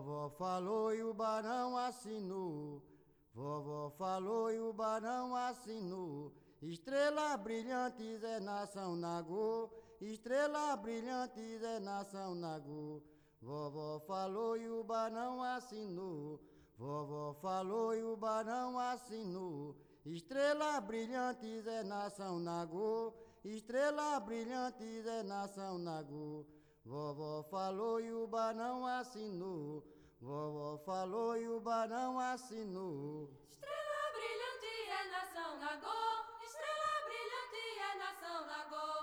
Vovó falou e o barão assinou. Vovó falou e o barão assinou. Estrela brilhante é nação Nagô. Estrela brilhante é nação Nagô. Vovó falou e o barão assinou. Vovó falou e o barão assinou. Estrela brilhante é nação Nagô. Estrela brilhante é nação Nagô. Vovó falou e o barão assinou. Vovó falou e o barão assinou. Estrela brilhante é nação Nagô. Estrela brilhante é nação Nagô.